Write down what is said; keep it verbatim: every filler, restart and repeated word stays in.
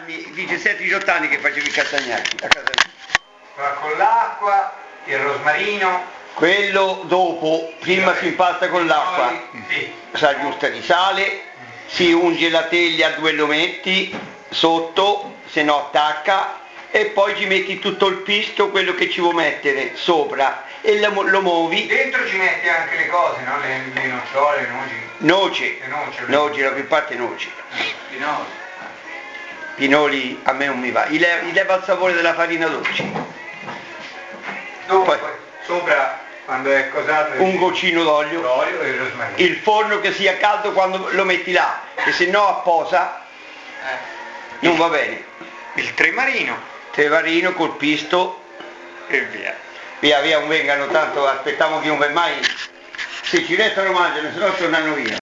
anni, diciassette diciotto anni che facevi i castagnacchi a casa mia. Con l'acqua, il rosmarino. Quello dopo, prima si impasta con l'acqua, sì. sa giusta di sale, si unge la teglia dove lo metti sotto, se no attacca, e poi ci metti tutto il pisto, quello che ci vuoi mettere sopra, e lo, lo muovi. Dentro ci metti anche le cose, no? Le, le nocciole, le noci. Noce, Le noci, noci, la più parte noci. Pinoli. Pinoli a me non mi va, gli leva, gli leva il sapore della farina dolce. Dopo, Poi, poi, sopra, quando è cosato, un goccino d'olio, l'olio e il rosmarino. il forno che sia caldo quando lo metti là, che se no apposa Eh. non va bene. Il tremarino. Trevarino col pisto E via. via via, non vengano tanto, aspettiamo che non vai mai, se ci restano mangiano, se no tornano via.